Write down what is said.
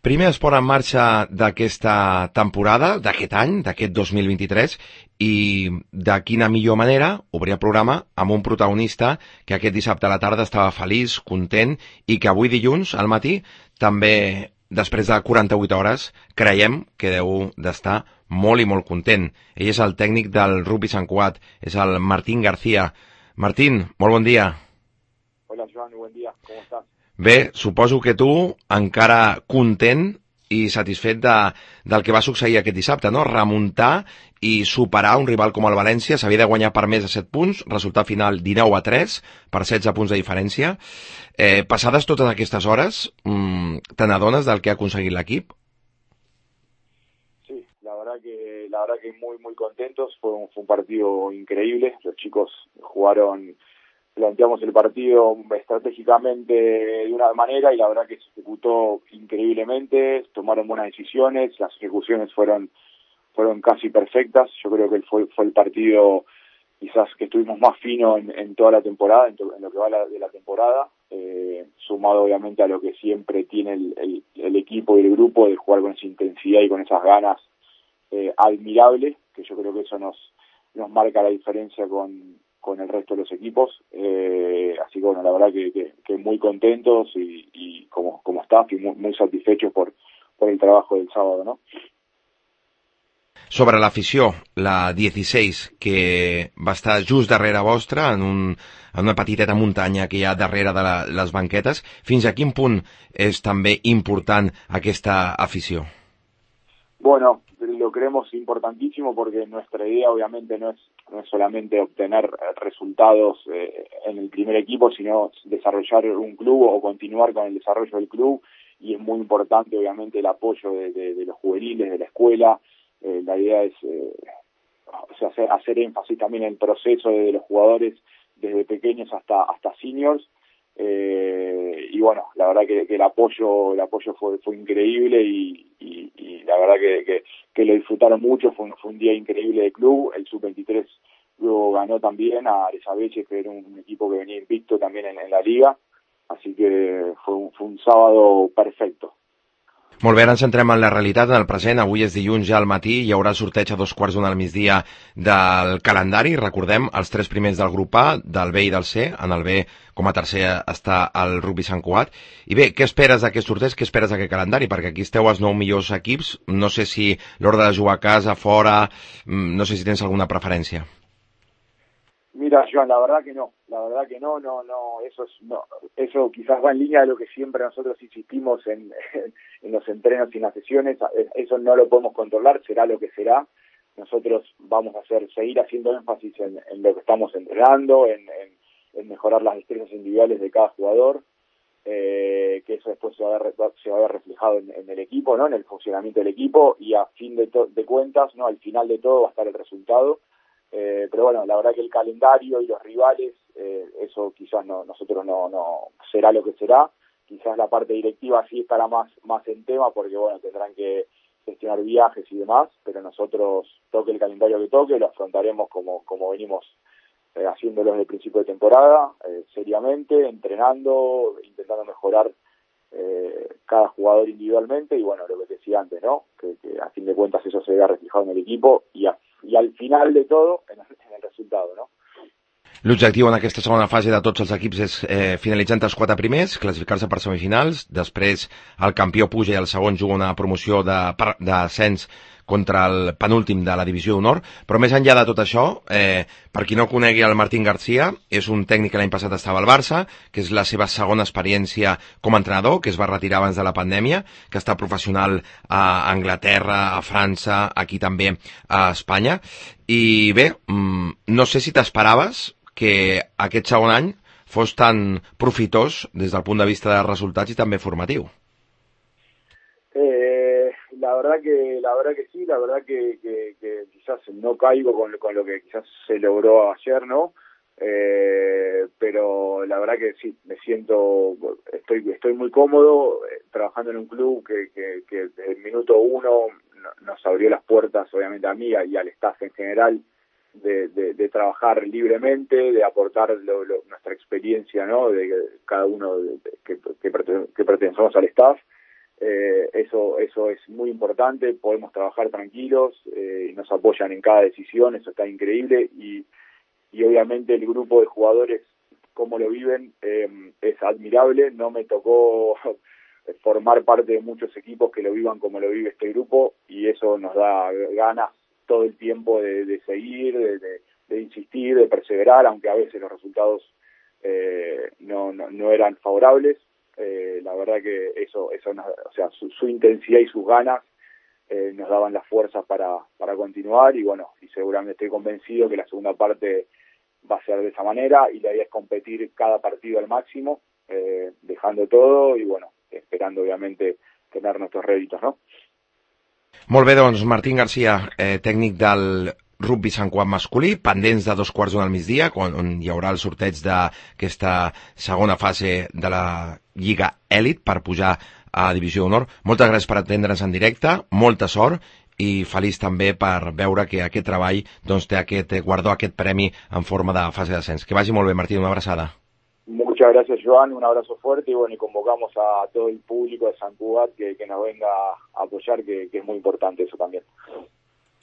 Primer esport en marxa d'aquesta temporada, d'aquest any, d'aquest 2023, i de quina millor manera obrir el programa amb un protagonista que aquest dissabte a la tarda estava feliç, content, i que avui dilluns al matí també, després de 48 hores, creiem que deu d'estar molt i molt content. Ell és el tècnic del Rugby Sant Cugat, és el Martín García. Martín, molt bon dia. Hola Joan, buen día, ¿cómo estás? Bé, suposo que tu encara content i satisfet del que va succeir aquest dissabte, no? Remuntar i superar un rival com el València, s'havia de guanyar per més de 7 punts, resultat final 19-3, per 16 punts de diferència. Passades totes aquestes hores, te n'adones del que ha aconseguit l'equip? Sí, la verdad que muy contentos, fue un partido increíble, los chicos planteamos el partido estratégicamente de una manera y la verdad que se ejecutó increíblemente, tomaron buenas decisiones, las ejecuciones fueron casi perfectas. Yo creo que fue el partido quizás que estuvimos más fino en toda la temporada, en lo que va de la temporada, sumado obviamente a lo que siempre tiene el equipo y el grupo de jugar con esa intensidad y con esas ganas admirable, que yo creo que eso nos marca la diferencia con el resto de los equipos, así que bueno, la verdad que muy contentos y como staff y muy satisfechos por el trabajo del sábado, ¿no? Sobre l'afició, la 16, que va estar just darrere vostra, en una petiteta muntanya que hi ha darrere de les banquetes, fins a quin punt és també important aquesta afició? Bueno, lo creemos importantísimo porque nuestra idea obviamente no es solamente obtener resultados en el primer equipo, sino desarrollar un club o continuar con el desarrollo del club, y es muy importante obviamente el apoyo de los juveniles, de la escuela. La idea es hacer énfasis también en el proceso de los jugadores desde pequeños hasta seniors. Y bueno, la verdad que el apoyo fue increíble y la verdad que lo disfrutaron mucho. Fue un día increíble de club. El Sub-23 luego ganó también a Aresabeche, que era un equipo que venía invicto también en la liga, así que fue un sábado perfecto. Molt bé, ara ens centrem en la realitat, en el present. Avui és dilluns ja al matí, hi haurà el sorteig a 2:15 del migdia del calendari. Recordem, els 3 primers del grup A, del B i del C. En el B, com a tercer, està el Rugby Sant Cugat. I bé, què esperes d'aquest sorteig? Què esperes d'aquest calendari? Perquè aquí esteu els 9 millors equips. No sé si l'ordre de jugar a casa, fora, no sé si tens alguna preferència. Mira, Joan, la verdad que no, eso quizás va en línea de lo que siempre nosotros insistimos en los entrenos y en las sesiones. Eso no lo podemos controlar, será lo que será. Nosotros vamos a seguir haciendo énfasis en lo que estamos entrenando, en mejorar las destrezas individuales de cada jugador, que eso después se va a ver reflejado en el equipo, ¿no? En el funcionamiento del equipo, y a fin de cuentas, ¿no? Al final de todo va a estar el resultado. Pero bueno, la verdad que el calendario y los rivales, eso quizás nosotros no será lo que será. Quizás la parte directiva sí estará más en tema, porque bueno, tendrán que gestionar viajes y demás, pero nosotros, toque el calendario que toque, lo afrontaremos como venimos haciéndolo desde el principio de temporada, seriamente, entrenando, intentando mejorar cada jugador individualmente, y bueno, lo que decía antes, ¿no? Que a fin de cuentas eso se vea reflejado en el equipo y al final de todo en el resultado, ¿no? L'objectiu en aquesta segona fase de tots els equips és finalitzar entre els 4 primers, classificar-se per semifinals, després el campió puja i el segon juga una promoció d'ascens contra el penúltim de la divisió d'honor, però més enllà de tot això, per qui no conegui el Martín García, és un tècnic que l'any passat estava al Barça, que és la seva segona experiència com a entrenador, que es va retirar abans de la pandèmia, que està professional a Anglaterra, a França, aquí també a Espanya, i bé, no sé si t'esperaves que aquest segon any fos tan profitós des del punt de vista de resultats i també formatiu. La verdad que sí, la verdad que quizás no caigo con lo que quizás se logró ayer, ¿no? Pero la verdad que sí, estoy muy cómodo trabajando en un club que desde el minuto 1 nos abrió las puertas, obviamente a mí y al staff en general, de trabajar libremente, de aportar nuestra experiencia, ¿no? De cada uno que pertenecemos al staff. Eso es muy importante, podemos trabajar tranquilos, nos apoyan en cada decisión, eso está increíble y obviamente el grupo de jugadores, cómo lo viven, es admirable. No me tocó formar parte de muchos equipos que lo vivan como lo vive este grupo y eso nos da ganas todo el tiempo de seguir, de insistir, de perseverar, aunque a veces los resultados no eran favorables. La verdad que eso o sea, su intensidad y sus ganas nos daban las fuerzas para continuar y bueno, y seguramente estoy convencido que la segunda parte va a ser de esa manera y la idea es competir cada partido al máximo, dejando todo y bueno, esperando obviamente tener nuestros réditos, ¿no? Molt bé, doncs Martín Garcia, tècnic del rugby Sant Cugat masculí, pendents de 2:15 al migdia, on hi haurà el sorteig d'aquesta segona fase de la Lliga Èlit per pujar a Divisió d'Honor. Moltes gràcies per atendre'ns en directe, molta sort i feliç també per veure que aquest treball doncs, té aquest guardó, aquest premi en forma de fase d'ascens. Que vagi molt bé, Martín, una abraçada. Muchas gracias, Joan, un abrazo fuerte y bueno, y convocamos a todo el público de Sant Cugat que nos venga a apoyar, que es muy importante eso también.